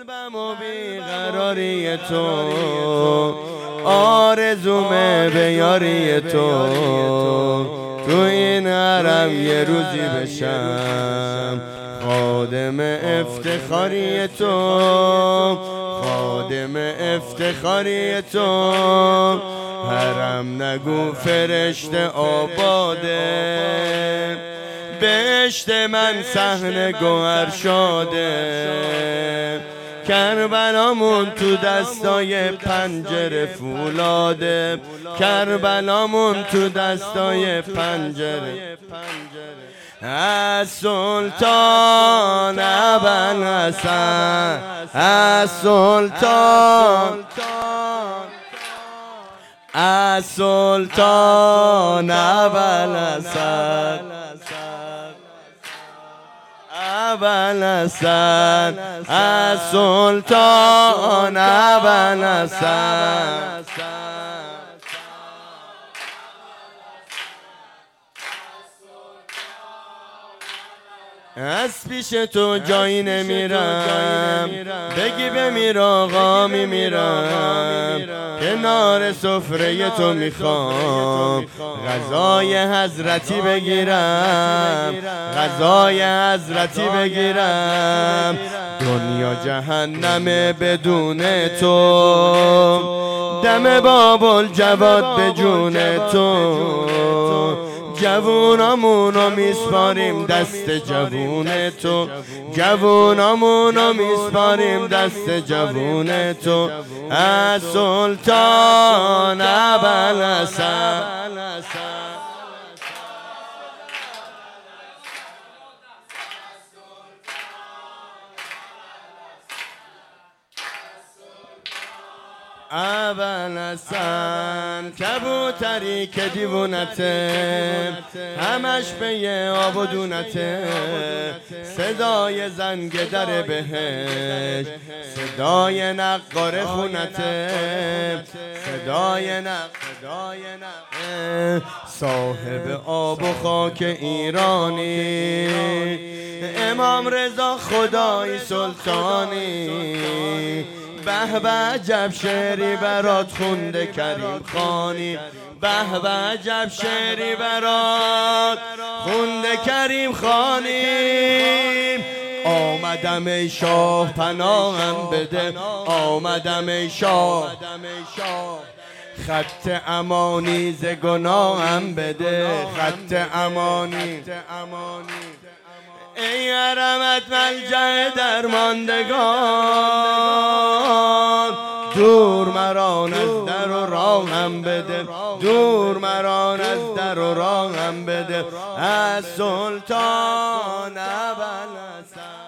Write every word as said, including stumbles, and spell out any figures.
قلبم و بیقراری تو، آرزومه به یاری تو. تو این حرم یه روزی بشم خادم افتخاری تو، خادم افتخاری تو. حرم نگو فرشته آباده، بهشت من صحن گوهر شاده. کربلامون تو دستای پنجره فولاده، کربلامون تو دستای پنجره. از سلطان ابوالحسن، از سلطان، از سلطان ابوالحسن، ابوالحسن، از سلطان ابوالحسن. از پیش تو جایی نمیرم، بگی بمیر آقا میمیرم. کنار سفره تو میخوام غذای حضرتی بگیرم، غذای حضرتی بگیرم. دنیا جهنم بدون تو، دم باب‌الجواد به جون تو. جوونامونو میسپاریم دست جوون تو، جوونامونو میسپاریم دست جوون تو. از سلطان ابوالحسن، ابوالحسن. کبوتری که دیوونته، همش به یه آب و دونته. صدای زنگ در بهشت، صدای نقار خونته، صدای نق صدای نق. صاحب آب و خاک ایرانی، امام رضا خدای سلطانی. به به عجب شعری برات خونده کریم خانی، به به عجب شعری برات خونده کریم خانی. آمدم ای شاه پناهم بده، آمدم ای شاه خط امانی ز گناهم بده، خط امانی. ای حرمت ملجأ درماندگان، دور مران از در و راهم بده، دور مران از در و راهم بده. از سلطان ابوالحسن.